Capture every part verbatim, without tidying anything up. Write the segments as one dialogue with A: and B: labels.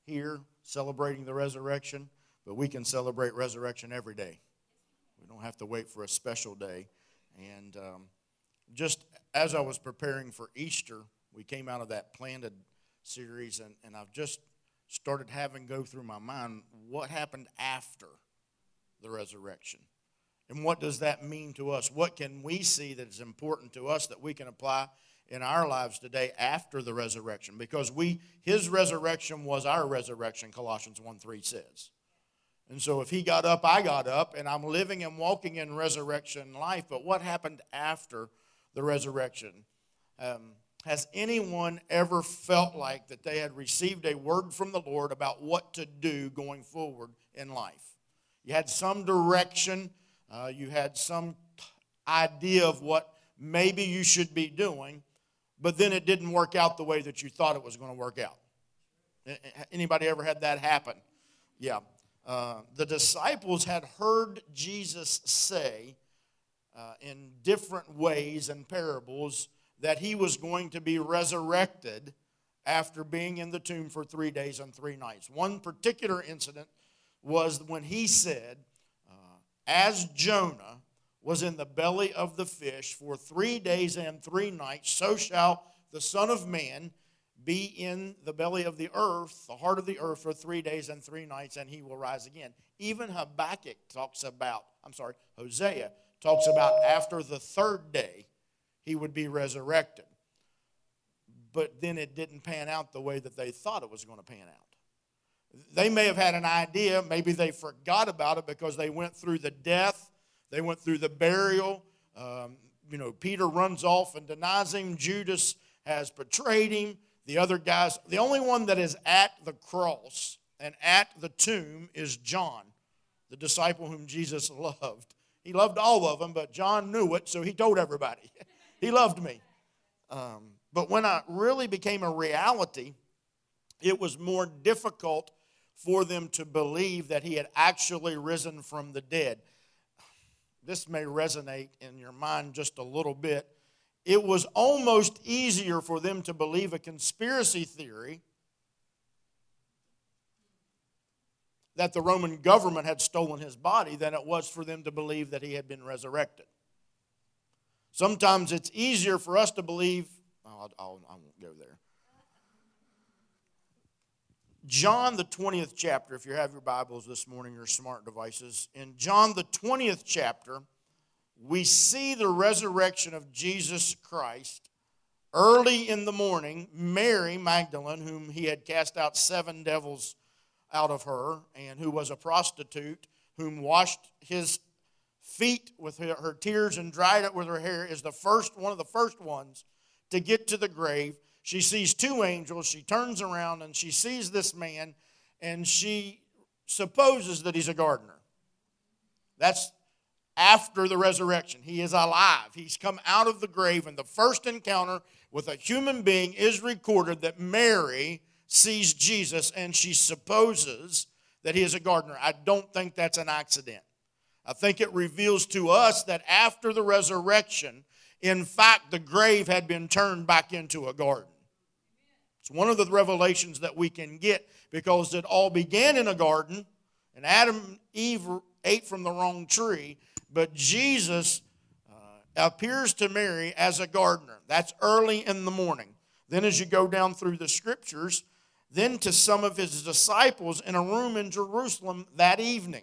A: here celebrating the resurrection, but we can celebrate resurrection every day. We don't have to wait for a special day. And um, just as I was preparing for Easter, we came out of that planted series, and, and I've just started having go through my mind what happened after the resurrection. And what does that mean to us? What can we see that is important to us that we can apply in our lives today after the resurrection? Because we, his resurrection was our resurrection, Colossians one three says. And so if he got up, I got up, and I'm living and walking in resurrection life. But what happened after the resurrection? Um, has anyone ever felt like that they had received a word from the Lord about what to do going forward in life? You had some direction. Uh, you had some idea of what maybe you should be doing, but then it didn't work out the way that you thought it was going to work out. Anybody ever had that happen? Yeah. Uh, the disciples had heard Jesus say uh, in different ways and parables that he was going to be resurrected after being in the tomb for three days and three nights. One particular incident was when he said, uh, as Jonah was in the belly of the fish for three days and three nights, so shall the Son of Man be in the belly of the earth, the heart of the earth, for three days and three nights, and he will rise again. Even Habakkuk talks about, I'm sorry, Hosea talks about after the third day, he would be resurrected. But then it didn't pan out the way that they thought it was going to pan out. They may have had an idea, maybe they forgot about it because they went through the death, they went through the burial. Um, you know, Peter runs off and denies him. Judas has betrayed him. The other guys, the only one that is at the cross and at the tomb is John, the disciple whom Jesus loved. He loved all of them, but John knew it, so he told everybody. He loved me. Um, but when I really became a reality, it was more difficult for them to believe that he had actually risen from the dead. This may resonate in your mind just a little bit. It was almost easier for them to believe a conspiracy theory that the Roman government had stolen his body than it was for them to believe that he had been resurrected. Sometimes it's easier for us to believe, oh, I'll, I won't go there. John, the twentieth chapter, if you have your Bibles this morning, your smart devices, in John, the twentieth chapter, we see the resurrection of Jesus Christ. Early in the morning, Mary Magdalene, whom he had cast out seven devils out of her, and who was a prostitute, whom washed his feet with her, her tears and dried it with her hair, is the first one of the first ones to get to the grave. She sees two angels. She turns around and she sees this man, and she supposes that he's a gardener. That's after the resurrection. He is alive. He's come out of the grave, and the first encounter with a human being is recorded that Mary sees Jesus, and she supposes that he is a gardener. I don't think that's an accident. I think it reveals to us that after the resurrection, in fact, the grave had been turned back into a garden. It's one of the revelations that we can get, because it all began in a garden, and Adam and Eve ate from the wrong tree, but Jesus uh, appears to Mary as a gardener. That's early in the morning. Then as you go down through the scriptures, then to some of his disciples in a room in Jerusalem that evening.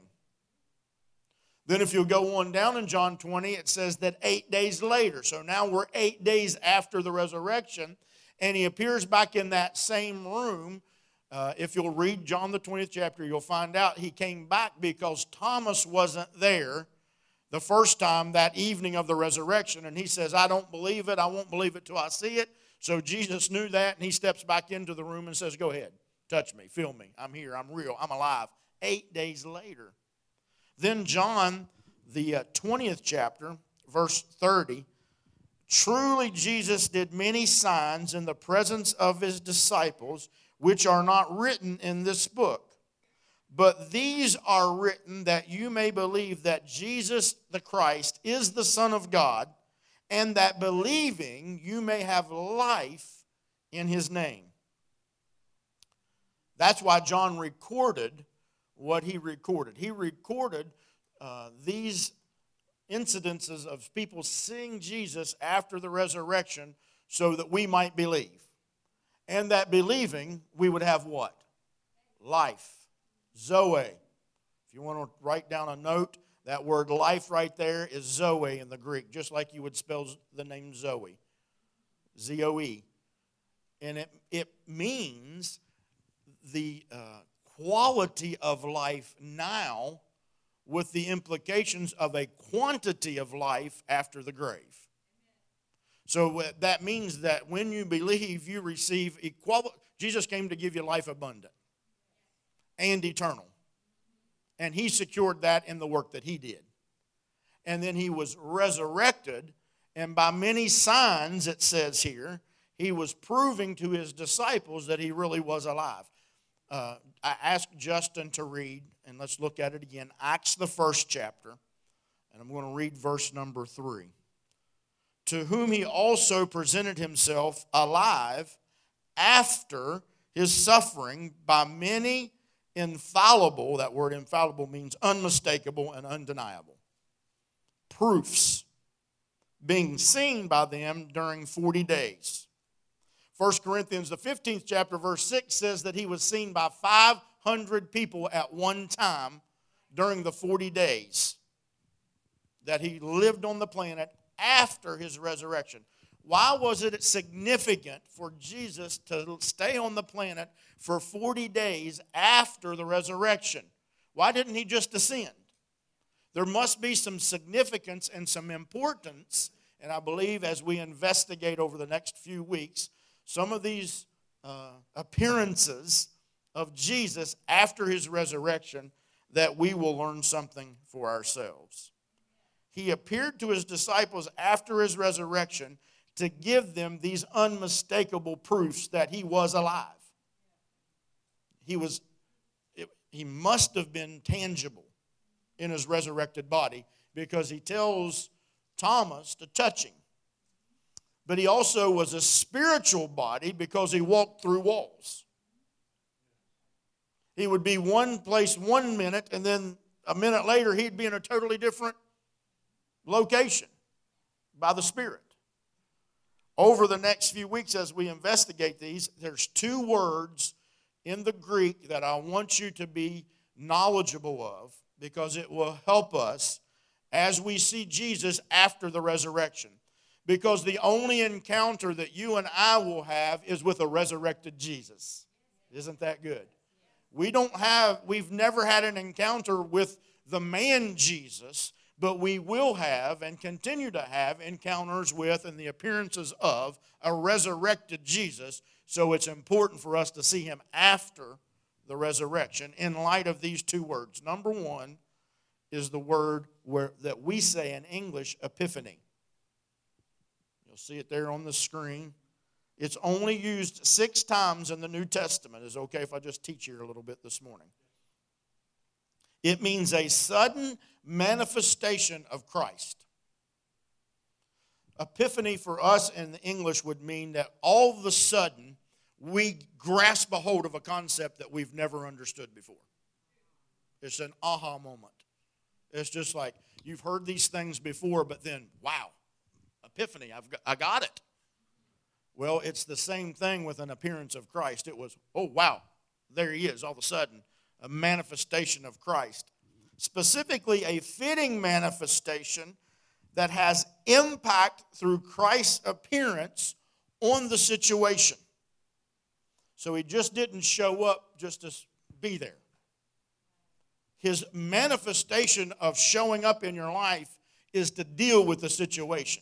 A: Then if you'll go on down in John twenty, it says that eight days later. So now we're eight days after the resurrection, and he appears back in that same room. Uh, if you'll read John the twentieth chapter, you'll find out he came back because Thomas wasn't there the first time that evening of the resurrection. And he says, I don't believe it. I won't believe it till I see it. So Jesus knew that, and he steps back into the room and says, go ahead, touch me, feel me. I'm here, I'm real, I'm alive. Eight days later. Then John, the uh, twentieth chapter, verse thirty, truly Jesus did many signs in the presence of his disciples, which are not written in this book. But these are written that you may believe that Jesus the Christ is the Son of God, and that believing you may have life in his name. That's why John recorded what he recorded. He recorded uh, these incidences of people seeing Jesus after the resurrection so that we might believe. And that believing, we would have what? Life. Zoe. If you want to write down a note, that word life right there is Zoe in the Greek, just like you would spell the name Zoe. Z O E. And it, it means the uh, quality of life now with the implications of a quantity of life after the grave. So that means that when you believe, you receive equality. Jesus came to give you life abundant and eternal. And he secured that in the work that he did. And then he was resurrected, and by many signs, it says here, he was proving to his disciples that he really was alive. Uh, I asked Justin to read, and let's look at it again, Acts the first chapter, and I'm going to read verse number three. To whom he also presented himself alive after his suffering by many infallible, that word infallible means unmistakable and undeniable, proofs, being seen by them during forty days. First Corinthians, the fifteenth chapter, verse six says that he was seen by five hundred people at one time during the forty days that he lived on the planet after his resurrection. Why was it significant for Jesus to stay on the planet for forty days after the resurrection? Why didn't he just ascend? There must be some significance and some importance, and I believe as we investigate over the next few weeks, some of these uh, appearances of Jesus after his resurrection, that we will learn something for ourselves. He appeared to his disciples after his resurrection to give them these unmistakable proofs that he was alive. He was, he must have been tangible in his resurrected body, because he tells Thomas to touch him. But he also was a spiritual body because he walked through walls. He would be one place one minute, and then a minute later he'd be in a totally different location by the Spirit. Over the next few weeks as we investigate these, there's two words in the Greek that I want you to be knowledgeable of, because it will help us as we see Jesus after the resurrection. Because the only encounter that you and I will have is with a resurrected Jesus. Isn't that good? We don't have, we've never had an encounter with the man Jesus, but we will have and continue to have encounters with and the appearances of a resurrected Jesus. So it's important for us to see him after the resurrection in light of these two words. Number one is the word where, that we say in English, epiphany. You'll see it there on the screen. It's only used six times in the New Testament. Is it okay if I just teach you a little bit this morning? It means a sudden manifestation of Christ. Epiphany for us in the English would mean that all of a sudden we grasp a hold of a concept that we've never understood before. It's an aha moment. It's just like you've heard these things before, but then, wow, epiphany, I've got, I got it. Well, it's the same thing with an appearance of Christ. It was, oh, wow, there he is, all of a sudden, a manifestation of Christ. Specifically, a fitting manifestation that has impact through Christ's appearance on the situation. So he just didn't show up just to be there. His manifestation of showing up in your life is to deal with the situation.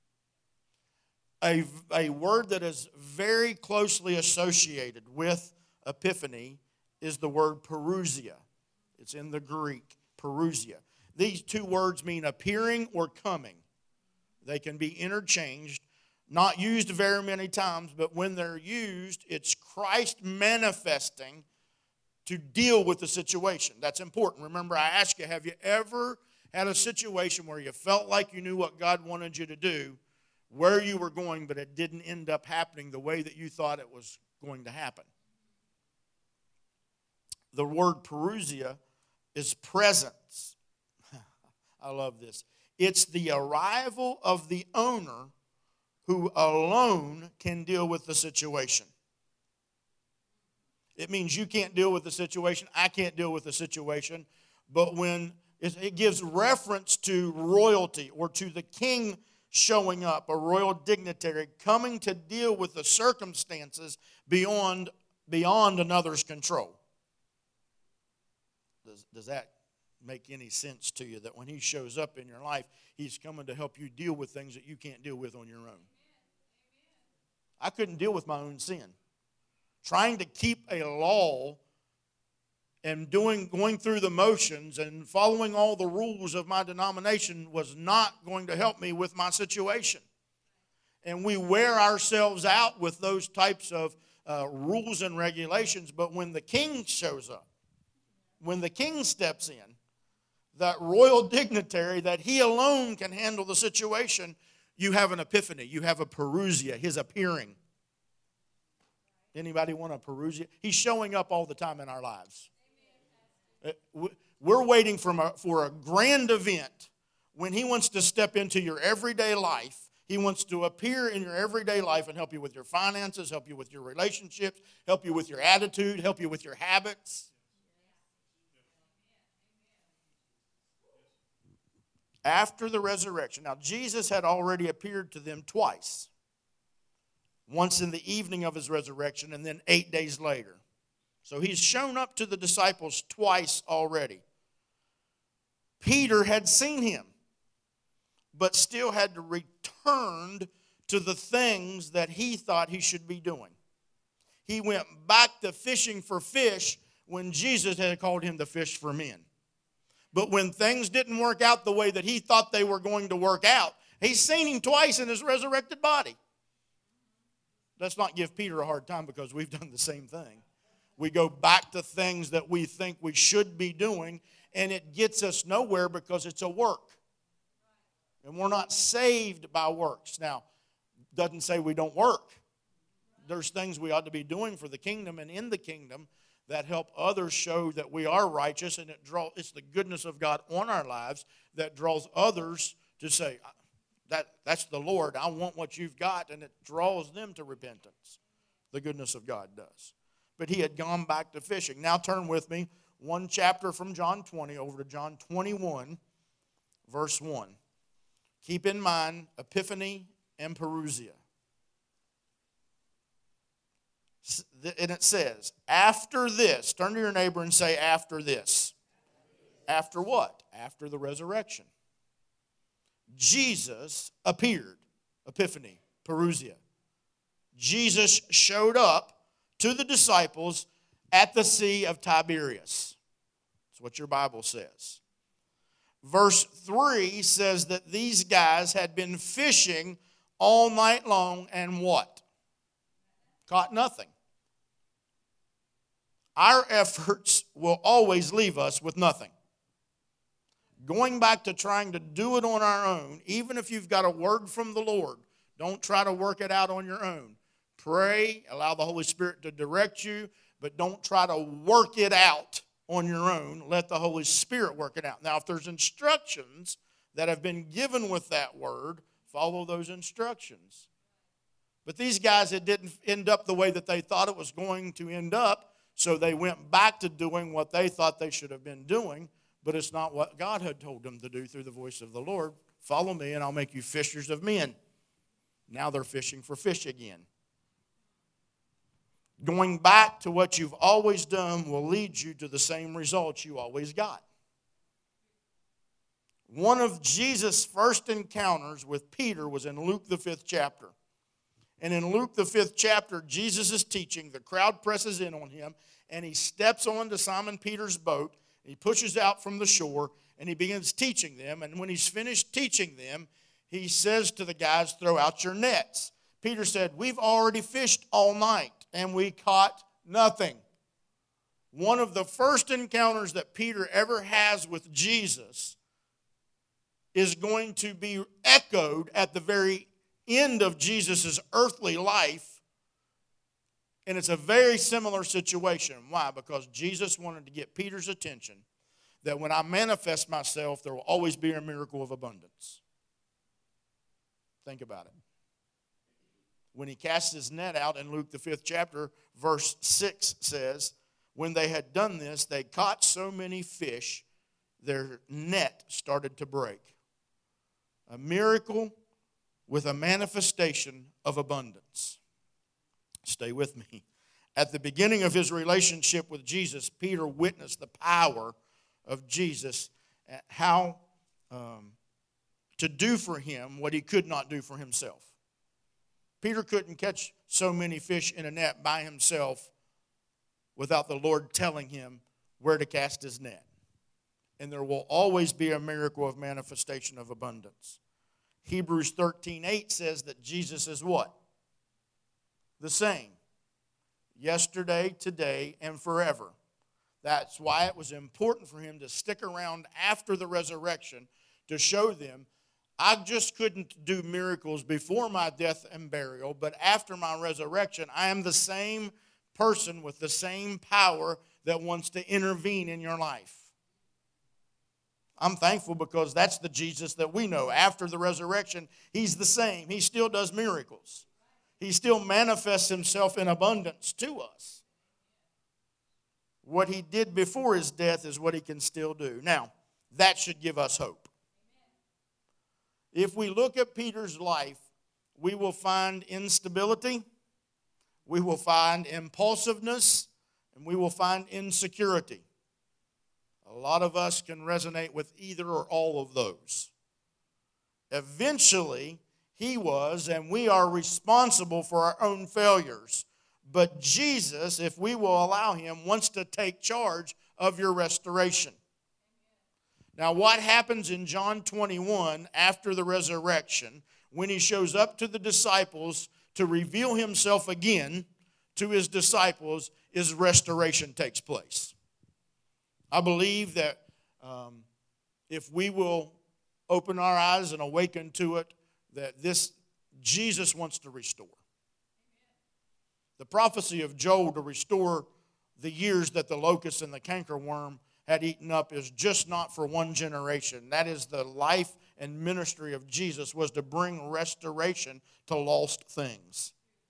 A: A, a word that is very closely associated with epiphany is the word parousia. It's in the Greek, parousia. These two words mean appearing or coming. They can be interchanged, not used very many times, but when they're used, it's Christ manifesting to deal with the situation. That's important. Remember, I asked you, have you ever had a situation where you felt like you knew what God wanted you to do, where you were going, but it didn't end up happening the way that you thought it was going to happen? the word Parousia is presence. I love this. It's the arrival of the owner who alone can deal with the situation. It means you can't deal with the situation, I can't deal with the situation, but when it gives reference to royalty or to the king showing up, a royal dignitary coming to deal with the circumstances beyond, beyond another's control. Does, does that make any sense to you, that when he shows up in your life, he's coming to help you deal with things that you can't deal with on your own? I couldn't deal with my own sin. Trying to keep a law and doing going through the motions and following all the rules of my denomination was not going to help me with my situation. And we wear ourselves out with those types of uh, rules and regulations, but when the king shows up, when the king steps in, that royal dignitary, that he alone can handle the situation, you have an epiphany. You have a Parousia, his appearing. Anybody want a Parousia? He's showing up all the time in our lives. We're waiting for a, for a grand event when he wants to step into your everyday life. He wants to appear in your everyday life and help you with your finances, help you with your relationships, help you with your attitude, help you with your habits. After the resurrection. Now, Jesus had already appeared to them twice. Once in the evening of his resurrection and then eight days later. So he's shown up to the disciples twice already. Peter had seen him, but still had to return to the things that he thought he should be doing. He went back to fishing for fish when Jesus had called him to fish for men. But when things didn't work out the way that he thought they were going to work out, he's seen him twice in his resurrected body. Let's not give Peter a hard time, because we've done the same thing. We go back to things that we think we should be doing, and it gets us nowhere because it's a work. And we're not saved by works. Now, doesn't say we don't work. There's things we ought to be doing for the kingdom and in the kingdom that help others show that we are righteous, and it draw, it's the goodness of God on our lives that draws others to say, that, that's the Lord, I want what you've got, and it draws them to repentance. The goodness of God does. But he had gone back to fishing. Now turn with me one chapter from John twenty over to John twenty-one, verse one. Keep in mind Epiphany and Parousia. And it says, after this, turn to your neighbor and say, after this. After what? After the resurrection. Jesus appeared. Epiphany, Parousia. Jesus showed up to the disciples at the Sea of Tiberias. That's what your Bible says. Verse three says that these guys had been fishing all night long and what? Caught nothing. Our efforts will always leave us with nothing. Going back to trying to do it on our own, even if you've got a word from the Lord, don't try to work it out on your own. Pray, allow the Holy Spirit to direct you, but don't try to work it out on your own. Let the Holy Spirit work it out. Now, if there's instructions that have been given with that word, follow those instructions. But these guys, it didn't end up the way that they thought it was going to end up, so they went back to doing what they thought they should have been doing, but it's not what God had told them to do through the voice of the Lord. Follow me and I'll make you fishers of men. Now they're fishing for fish again. Going back to what you've always done will lead you to the same results you always got. One of Jesus' first encounters with Peter was in Luke the fifth chapter. And in Luke the fifth chapter, Jesus is teaching. The crowd presses in on him, and he steps onto Simon Peter's boat. He pushes out from the shore, and he begins teaching them. And when he's finished teaching them, he says to the guys, throw out your nets. Peter said, we've already fished all night, and we caught nothing. One of the first encounters that Peter ever has with Jesus is going to be echoed at the very end of Jesus' earthly life And it's a very similar situation. Why? Because Jesus wanted to get Peter's attention that when I manifest myself, there will always be a miracle of abundance. Think about it. When he cast his net out in Luke the fifth chapter, verse six says, when they had done this, they caught so many fish, their net started to break. A miracle with a manifestation of abundance. Stay with me. At the beginning of his relationship with Jesus, Peter witnessed the power of Jesus, how um, to do for him what he could not do for himself. Peter couldn't catch so many fish in a net by himself without the Lord telling him where to cast his net. And there will always be a miracle of manifestation of abundance. Hebrews thirteen eight says that Jesus is what? The same. Yesterday, today, and forever. That's why it was important for him to stick around after the resurrection to show them, I just couldn't do miracles before my death and burial, but after my resurrection, I am the same person with the same power that wants to intervene in your life. I'm thankful because that's the Jesus that we know. After the resurrection, he's the same. He still does miracles. He still manifests himself in abundance to us. What he did before his death is what he can still do. Now, that should give us hope. If we look at Peter's life, we will find instability, we will find impulsiveness, and we will find insecurity. A lot of us can resonate with either or all of those. Eventually, he was, and we are responsible for our own failures. But Jesus, if we will allow him, wants to take charge of your restoration. Now, what happens in John twenty-one after the resurrection, when he shows up to the disciples to reveal himself again to his disciples, is restoration takes place. I believe that um, if we will open our eyes and awaken to it, that this Jesus wants to restore. The prophecy of Joel to restore the years that the locust and the cankerworm had eaten up is just not for one generation. That is the life and ministry of Jesus, was to bring restoration to lost things.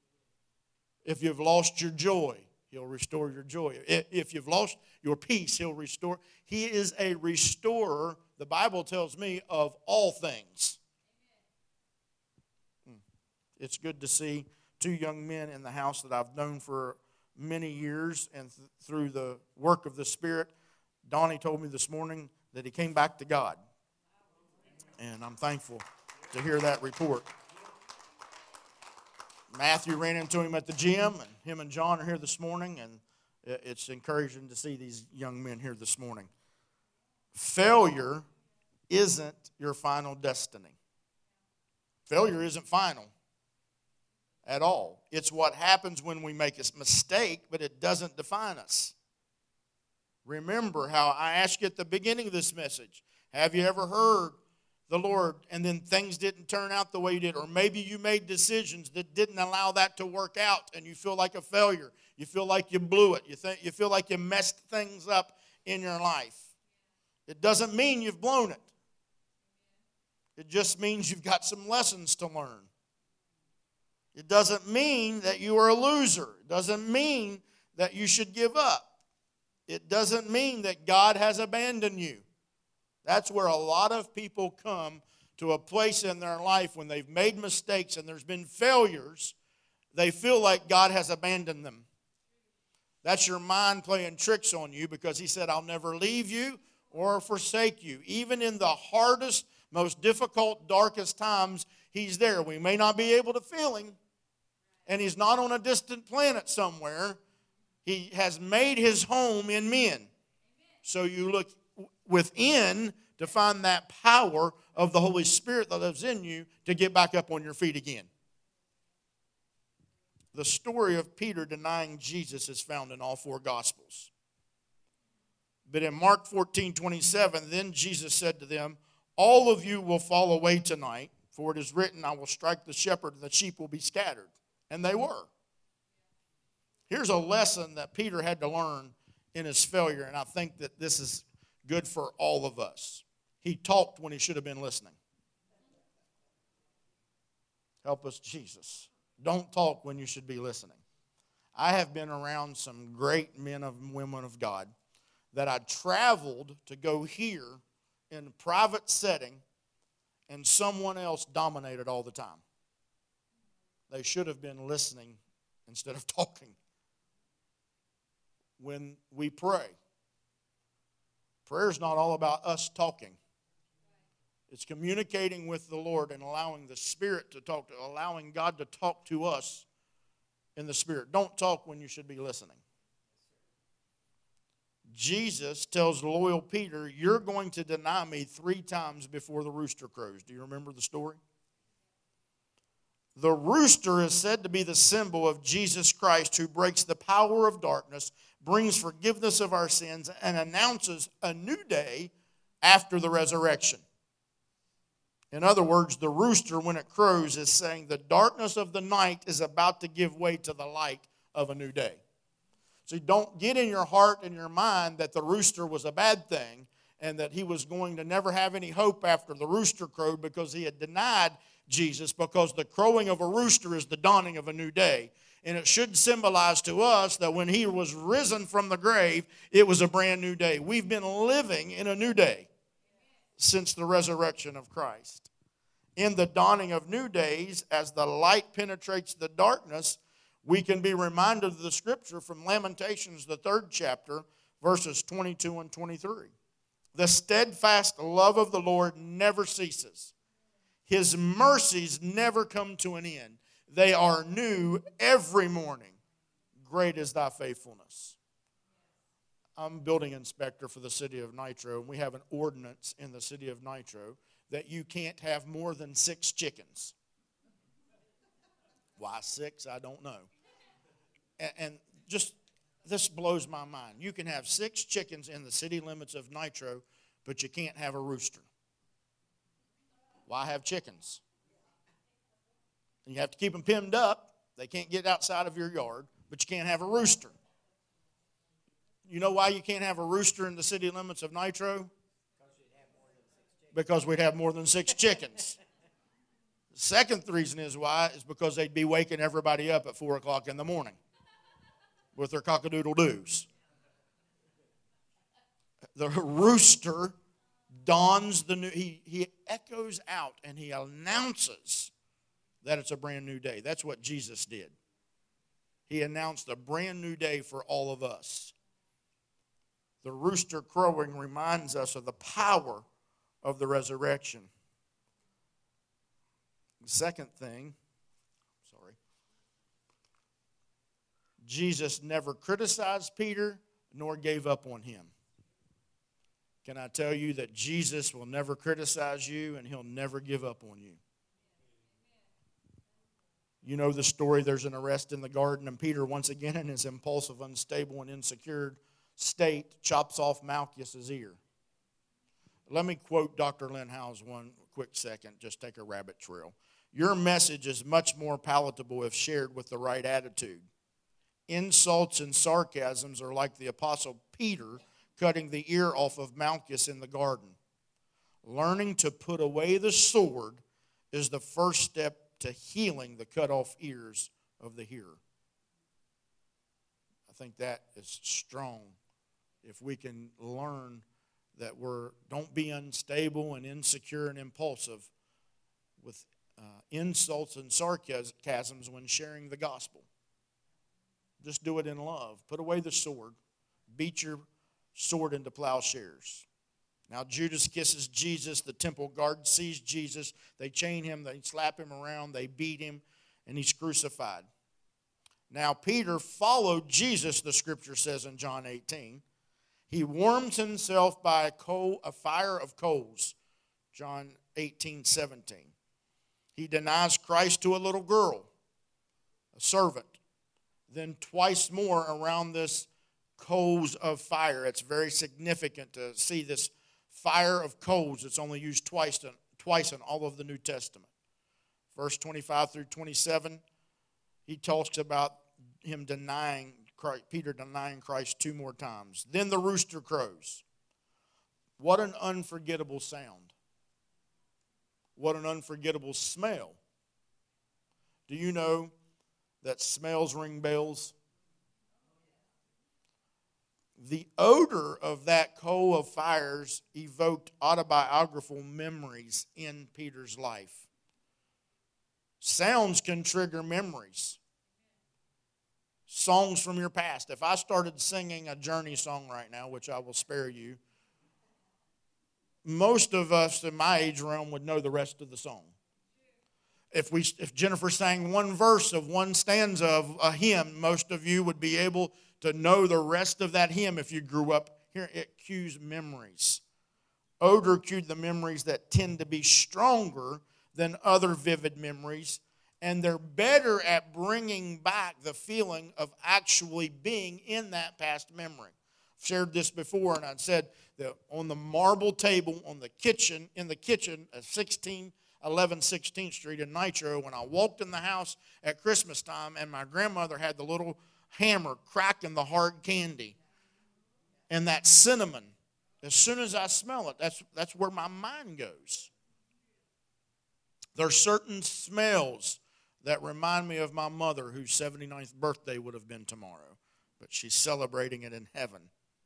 A: If you've lost your joy, he'll restore your joy. If you've lost your peace, he'll restore. He is a restorer, the Bible tells me, of all things. It's good to see two young men in the house that I've known for many years, and th- through the work of the Spirit, Donnie told me this morning that he came back to God. And I'm thankful to hear that report. Matthew ran into him at the gym, and him and John are here this morning, and it's encouraging to see these young men here this morning. Failure isn't your final destiny. Failure isn't final at all. It's what happens when we make a mistake, but it doesn't define us. Remember how I asked you at the beginning of this message, have you ever heard the Lord and then things didn't turn out the way you did? Or maybe you made decisions that didn't allow that to work out and you feel like a failure. You feel like you blew it. You think you feel like you messed things up in your life. It doesn't mean you've blown it. It just means you've got some lessons to learn. It doesn't mean that you are a loser. It doesn't mean that you should give up. It doesn't mean that God has abandoned you. That's where a lot of people come to a place in their life when they've made mistakes and there's been failures. They feel like God has abandoned them. That's your mind playing tricks on you, because he said, I'll never leave you or forsake you. Even in the hardest, most difficult, darkest times, he's there. We may not be able to feel him, and he's not on a distant planet somewhere. He has made his home in men. So you look within to find that power of the Holy Spirit that lives in you to get back up on your feet again. The story of Peter denying Jesus is found in all four Gospels. But in Mark fourteen twenty-seven, then Jesus said to them, all of you will fall away tonight, for it is written, I will strike the shepherd and the sheep will be scattered. And they were. here's a lesson that Peter had to learn in his failure, and I think that this is good for all of us. He talked when he should have been listening. Help us, Jesus. Don't talk when you should be listening. I have been around some great men and women of God that I traveled to go hear in a private setting, and someone else dominated all the time. They should have been listening instead of talking. When we pray, prayer is not all about us talking. It's communicating with the Lord and allowing the Spirit to talk to, allowing God to talk to us in the Spirit. Don't talk when you should be listening. Jesus tells loyal Peter, you're going to deny me three times before the rooster crows. Do you remember the story? The rooster is said to be the symbol of Jesus Christ, who breaks the power of darkness, brings forgiveness of our sins, and announces a new day after the resurrection. In other words, the rooster, when it crows, is saying the darkness of the night is about to give way to the light of a new day. So don't get in your heart and your mind that the rooster was a bad thing and that he was going to never have any hope after the rooster crowed because he had denied Jesus, because the crowing of a rooster is the dawning of a new day. And it should symbolize to us that when he was risen from the grave, it was a brand new day. We've been living in a new day since the resurrection of Christ. In the dawning of new days, as the light penetrates the darkness, we can be reminded of the scripture from Lamentations, the third chapter, verses twenty-two and twenty-three. The steadfast love of the Lord never ceases. His mercies never come to an end. They are new every morning. Great is thy faithfulness. I'm building inspector for the city of Nitro, and we have an ordinance in the city of Nitro that you can't have more than six chickens. Why six? I don't know. And, and just, this blows my mind. You can have six chickens in the city limits of Nitro, but you can't have a rooster. Why have chickens? You have to keep them pinned up. They can't get outside of your yard, but you can't have a rooster. You know why you can't have a rooster in the city limits of Nitro? Because we'd have more than six chickens. The second reason is why is because they'd be waking everybody up at four o'clock in the morning with their cock-a-doodle-doos. The rooster dawns the new, he, he echoes out and he announces that it's a brand new day. That's what Jesus did. He announced a brand new day for all of us. The rooster crowing reminds us of the power of the resurrection. The second thing, sorry, Jesus never criticized Peter nor gave up on him. Can I tell you that Jesus will never criticize you and he'll never give up on you? You know the story, there's an arrest in the garden, and Peter, once again in his impulsive, unstable, and insecure state, chops off Malchus's ear. Let me quote Doctor Lynn Howes one quick second, just take a rabbit trail. Your message is much more palatable if shared with the right attitude. Insults and sarcasms are like the Apostle Peter cutting the ear off of Malchus in the garden. Learning to put away the sword is the first step to healing the cut off ears of the hearer. I think that is strong. If we can learn that we're, don't be unstable and insecure and impulsive with uh, insults and sarcasms when sharing the gospel. Just do it in love. Put away the sword. Beat your sword into plowshares. Now Judas kisses Jesus. The temple guard sees Jesus. They chain him. They slap him around. They beat him. And he's crucified. Now Peter followed Jesus, the scripture says in John eighteen. He warms himself by a, coal, a fire of coals. John eighteen seventeen. He denies Christ to a little girl, a servant. Then twice more around this coals of fire. It's very significant to see this fire of coals. It's only used twice in, twice in all of the New Testament. Verse twenty-five through twenty-seven, he talks about him denying Christ, Peter denying Christ two more times. Then the rooster crows. What an unforgettable sound. What an unforgettable smell. Do you know that smells ring bells? The odor of that coal of fires evoked autobiographical memories in Peter's life. Sounds can trigger memories. Songs from your past. If I started singing a Journey song right now, which I will spare you, most of us in my age realm would know the rest of the song. If we, if Jennifer sang one verse of one stanza of a hymn, most of you would be able to know the rest of that hymn if you grew up here. It cues memories. Odor cued the memories that tend to be stronger than other vivid memories, and they're better at bringing back the feeling of actually being in that past memory. I've shared this before, and I said that on the marble table on the kitchen, in the kitchen at sixteen eleven sixteenth Street in Nitro, when I walked in the house at Christmas time, and my grandmother had the little hammer cracking the hard candy, and that cinnamon, as soon as I smell it, that's, that's where my mind goes. There are certain smells that remind me of my mother, whose seventy-ninth birthday would have been tomorrow, but she's celebrating it in heaven.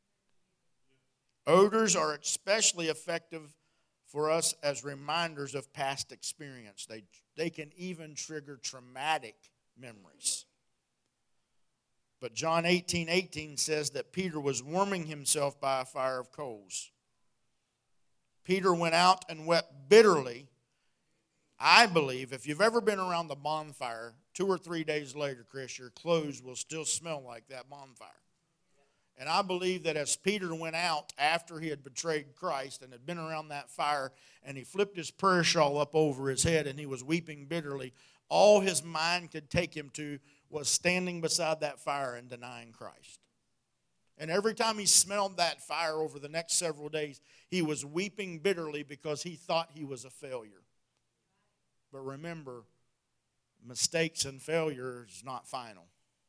A: Odors are especially effective for us as reminders of past experience. They, they can even trigger traumatic memories. But John eighteen eighteen says that Peter was warming himself by a fire of coals. Peter went out and wept bitterly. I believe if you've ever been around the bonfire, two or three days later, Chris, your clothes will still smell like that bonfire. And I believe that as Peter went out after he had betrayed Christ and had been around that fire, and he flipped his prayer shawl up over his head and he was weeping bitterly, all his mind could take him to was standing beside that fire and denying Christ. And every time he smelled that fire over the next several days, he was weeping bitterly because he thought he was a failure. But remember, mistakes and failure is not final.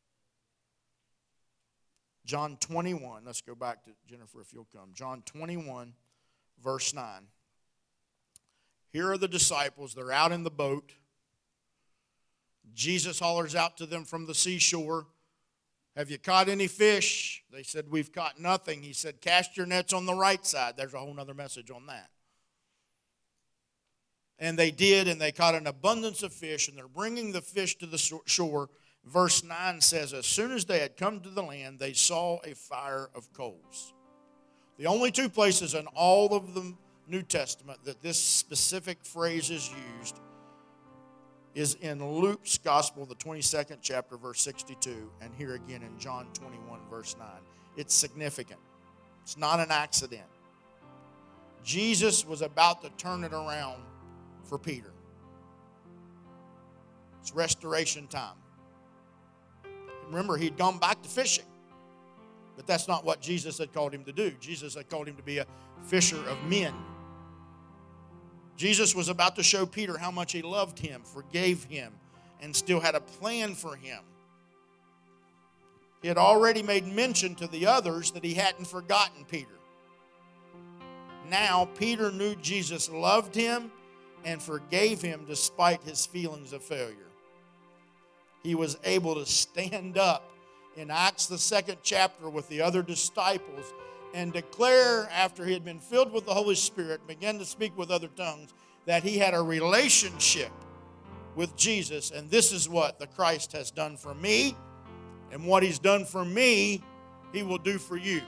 A: John twenty-one, let's go back to Jennifer if you'll come. John twenty-one, verse nine. Here are the disciples. They're out in the boat. Jesus hollers out to them from the seashore, "Have you caught any fish?" They said, "We've caught nothing." He said, "Cast your nets on the right side." There's a whole other message on that. And they did, and they caught an abundance of fish, and they're bringing the fish to the shore. Verse nine says, as soon as they had come to the land, they saw a fire of coals. The only two places in all of the New Testament that this specific phrase is used is in Luke's Gospel, the twenty-second chapter, verse sixty-two, and here again in John twenty-one, verse nine. It's significant. It's not an accident. Jesus was about to turn it around for Peter. It's restoration time. Remember, he'd gone back to fishing. But that's not what Jesus had called him to do. Jesus had called him to be a fisher of men. Jesus was about to show Peter how much he loved him, forgave him, and still had a plan for him. He had already made mention to the others that he hadn't forgotten Peter. Now, Peter knew Jesus loved him and forgave him despite his feelings of failure. He was able to stand up in Acts, the second chapter, with the other disciples and declare, after he had been filled with the Holy Spirit, began to speak with other tongues, that he had a relationship with Jesus. And this is what the Christ has done for me, and what he's done for me, he will do for you.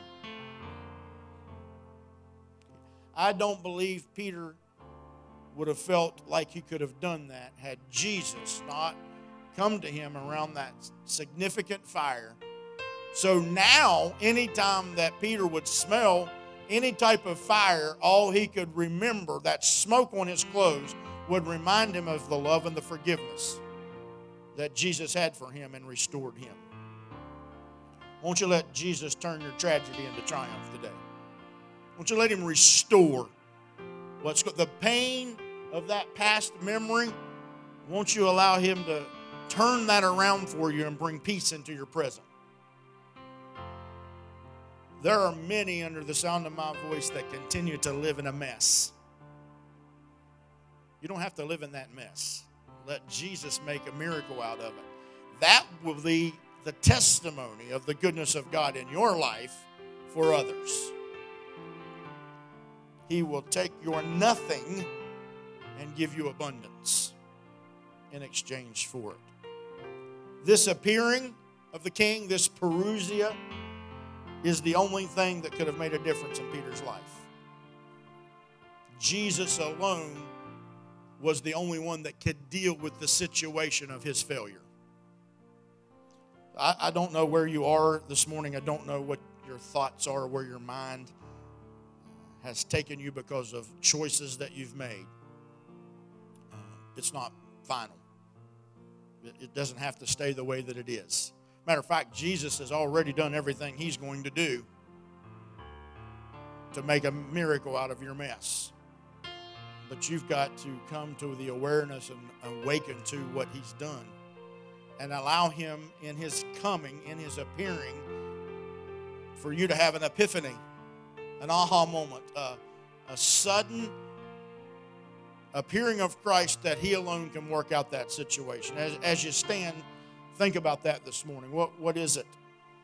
A: I don't believe Peter would have felt like he could have done that had Jesus not come to him around that significant fire. So now, anytime that Peter would smell any type of fire, all he could remember, that smoke on his clothes, would remind him of the love and the forgiveness that Jesus had for him and restored him. Won't you let Jesus turn your tragedy into triumph today? Won't you let him restore what's the pain of that past memory? Won't you allow him to turn that around for you and bring peace into your present? There are many under the sound of my voice that continue to live in a mess. You don't have to live in that mess. Let Jesus make a miracle out of it. That will be the testimony of the goodness of God in your life for others. He will take your nothing and give you abundance in exchange for it. This appearing of the king, this parousia, is the only thing that could have made a difference in Peter's life. Jesus alone was the only one that could deal with the situation of his failure. I, I don't know where you are this morning. I don't know what your thoughts are, where your mind has taken you because of choices that you've made. Uh, it's not final. It, it doesn't have to stay the way that it is. Matter of fact, Jesus has already done everything he's going to do to make a miracle out of your mess. But you've got to come to the awareness and awaken to what he's done and allow him in his coming, in his appearing, for you to have an epiphany, an aha moment, uh, a sudden appearing of Christ that he alone can work out that situation. As, as you stand, think about that this morning. What, what is it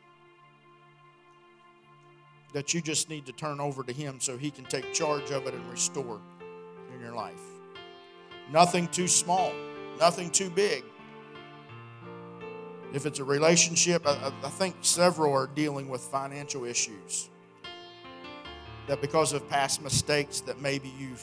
A: that you just need to turn over to him so he can take charge of it and restore in your life? Nothing too small, nothing too big. If it's a relationship, I, I think several are dealing with financial issues. That because of past mistakes that maybe you've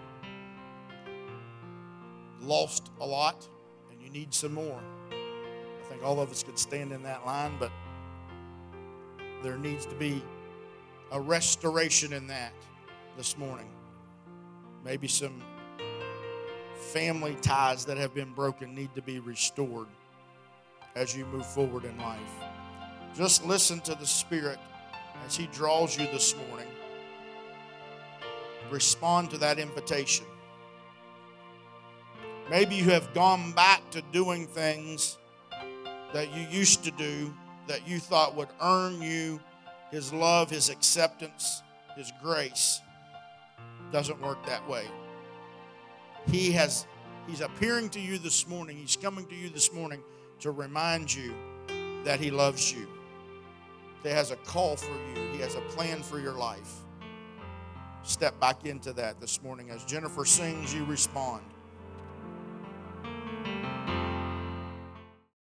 A: lost a lot and you need some more. I think all of us could stand in that line, but there needs to be a restoration in that this morning. Maybe some family ties that have been broken need to be restored as you move forward in life. Just listen to the Spirit as he draws you this morning. Respond to that invitation. Maybe you have gone back to doing things that you used to do that you thought would earn you his love, his acceptance, his grace. Doesn't work that way. He has, he's appearing to you this morning. He's coming to you this morning to remind you that he loves you. He has a call for you. He has a plan for your life. Step back into that this morning. As Jennifer sings, you respond.